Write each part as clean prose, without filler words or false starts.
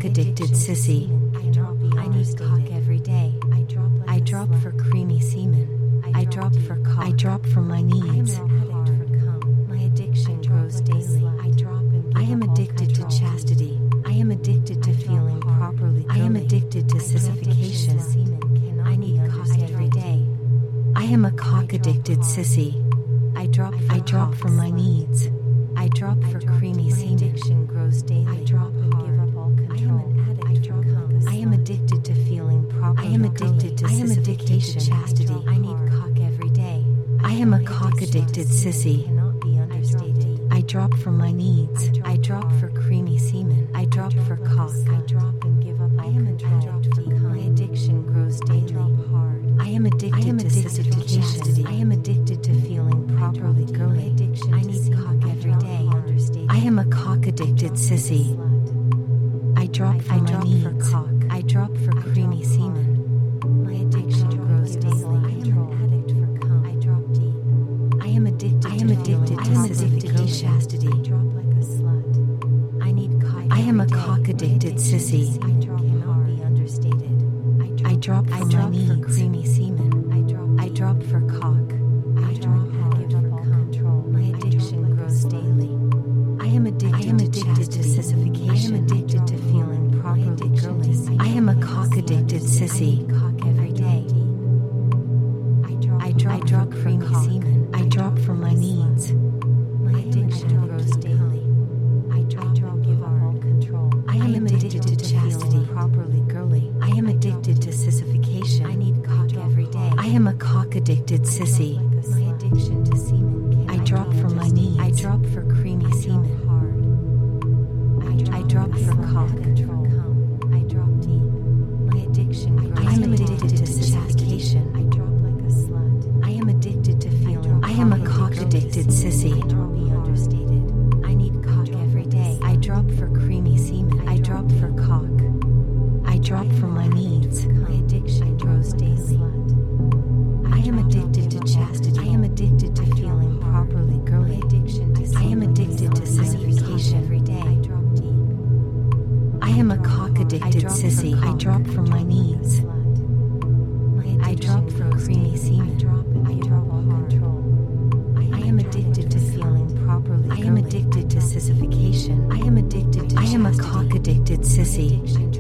cock-addicted sissy. I need cock every day. I drop for creamy semen. I drop for cock. I drop for my needs. My addiction grows daily. I am addicted to chastity. I am addicted to feeling properly. I am addicted to sissification. I need cock every day. I am a cock-addicted sissy. I drop for my needs. I drop for creamy semen. Addiction grows daily. I drop and give up all control. I am addicted to feeling properly. I am addicted to sissification. Chastity. I need cock every day. I am a cock-addicted sissy. Cannot be understated. I drop for my needs. I drop for creamy semen. I drop for cock. I drop and give up all control. My addiction grows daily. I am addicted to sissification. I am addicted to feeling properly girly. I need cock every day. I am a cock-addicted sissy. I drop for my needs. I drop for creamy semen. My addiction grows daily. I am an addict for cum. I drop deep. I am addicted to sissification. Chastity. I drop like a slut. I need cock. I am a cock-addicted sissy. I cannot be understated. I drop for my needs. For creamy semen. I drop for cock. I drop and give up all control. My addiction grows daily. I am addicted to sissification. I am addicted to feeling properly girly. I am a cock-addicted sissy. Cock every day. I drop creamy semen. I drop for my needs. My addiction grows daily. I drop and give up all control. I am addicted to chastity. Properly girly. I am addicted to sissification. I need cock every day. I am a cock-addicted sissy. My addiction to semen. I drop for my needs. I drop for creamy semen. I drop for cock. I drop deep. My addiction grows. I am addicted to sissification. I drop like a slut. I am addicted to feeling. I am a cock-addicted sissy. I drop be understated. I need cock every day. I drop for creamy semen. I drop for cock. I drop for my needs. My addiction grows daily. I am addicted to chastity. I am addicted to feeling properly girly. Addiction to I am addicted to sissification every day. I drop deep. I am a cock-addicted sissy. I drop for my needs. I drop for creamy semen. I drop all control. I am addicted to feeling properly. I am addicted to sissification. I am addicted to I am a cock-addicted sissy.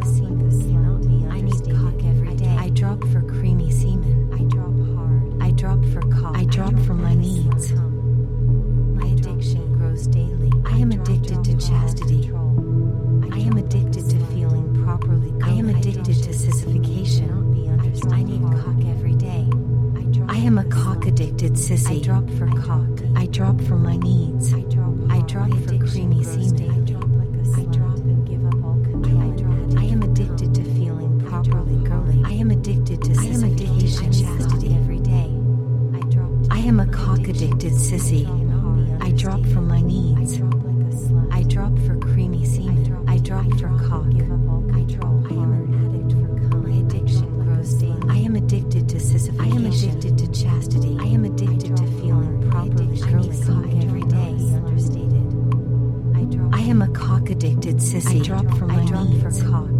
I need cock every day. I drop for creamy semen. I drop hard. I drop for cock. I drop for my needs. My addiction grows daily. I am addicted to chastity. I am addicted to feeling properly. I am addicted to sissification. I need cock every day. I am a cock-addicted sissy. I drop for cock. I drop for my needs. I drop for creamy semen. I drop and give up all control. I am addicted to feeling properly girly. I am addicted to sissification. Chastity every day. I am a cock-addicted sissy. I drop for my needs. I drop for creamy semen. I drop for cock. I am an addict for cum. My addiction grows daily. I am addicted to sissification. I am addicted to chastity. I am addicted to feeling properly girly. Cock every day. Understated. I am a cock-addicted sissy. I drop for my needs. For cock.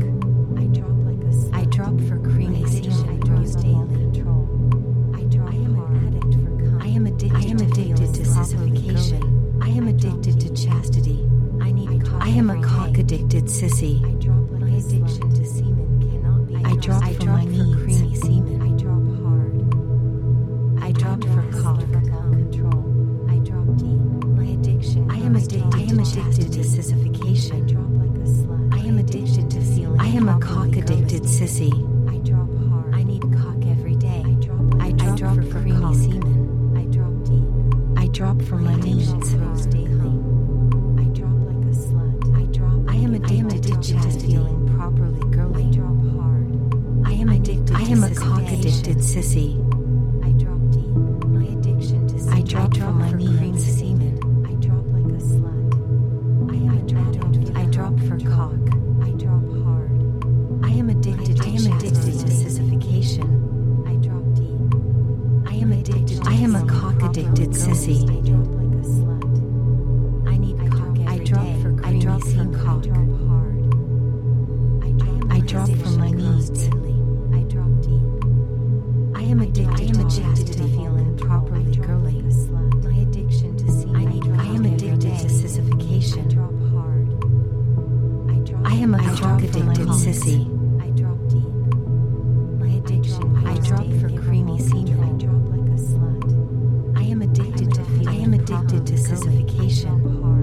I drop for creamy semen. I grows daily. I am an addict for cum. I am addicted to sissification. I am addicted to chastity. I am a cock-addicted sissy. My addiction to semen cannot be. I drop for my needs. Creamy semen. I drop hard. I drop for cock. I drop deep. My addiction. I am addicted to sissification. I drop like a slut. I am addicted to feeling. I am a cock-addicted sissy. I drop hard. I need cock every day. I drop for creamy semen. I drop deep. I drop for my needs. I am addicted to chastity. Feeling properly girly. I drop hard. I am addicted. I am a cock-addicted sissy. I drop deep. My addiction to I drop for my needs. Semen. I drop like a slut. I am addicted. I drop for cock. I drop hard. I am addicted. I am addicted to sissification. I drop deep. I am addicted. I am a cock-addicted sissy. I drop like a slut. I need cock every day. I drop for cock. needs. I drop deep. I am addicted to chastity, feeling properly girly. My addiction to semen. I am addicted to sissification. I drop hard. I am a cock-addicted sissy. I drop deep. My addiction. I drop for creamy semen. I drop like a slut. I am addicted to feeling. I am addicted to sissification.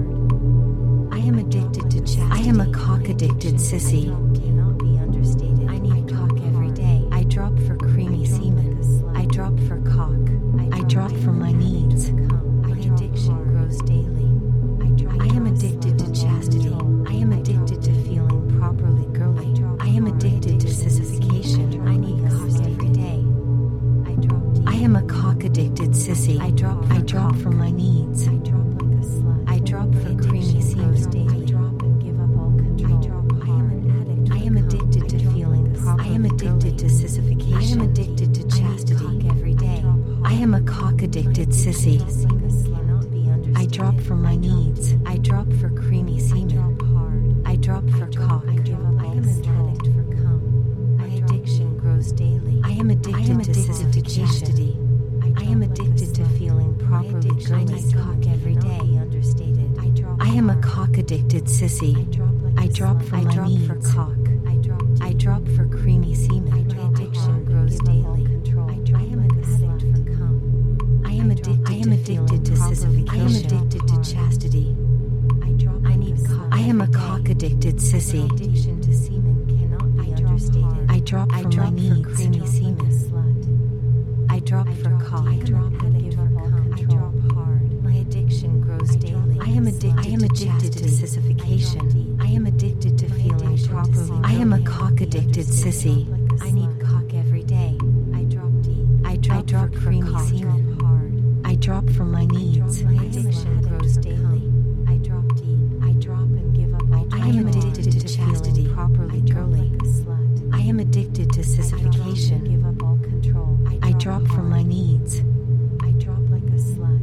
I am addicted to chastity. I am a cock-addicted sissy. Cannot be understated. I need cock every day. I drop for creamy semen. I drop for cock. I drop for my needs. My addiction grows daily. I am addicted to chastity. I am addicted to feeling properly girly. I am addicted to sissification. I need cock every day. I am a cock-addicted sissy. I drop for my needs. I drop like a slut. I drop for creamy semen. I drop and give up all control. I am an addict. I am addicted to feeling properly. I am addicted to sissification. I am addicted to chastity. Every day. I am a cock-addicted sissy. I drop for my needs. I drop for creamy semen. I drop for cock. I am an addict for cum. My addiction grows daily. I am addicted to sissification. I am addicted to feeling properly girly. Cock every day. Understated. I am a cock-addicted sissy. I drop for my needs. For cock. I drop for creamy semen. My addiction grows daily. I am an addict for cum. I am addicted to sissification. I am addicted to chastity. I need cock. I am a cock-addicted sissy. My addiction to semen cannot be understated. I drop for my needs. For creamy semen. I drop for cock. I drop and give up all control. I drop hard. My addiction grows daily. I am addicted to sissification. I am addicted to feeling properly. I am a cock-addicted sissy. I need cock every day. I drop deep. I drop for creamy semen. I drop for my needs. My addiction grows daily. I drop deep. I drop and give up all control. I am addicted to chastity. Properly girly. I am addicted to sissification. Give up all control. I drop for my needs. I drop like a slut.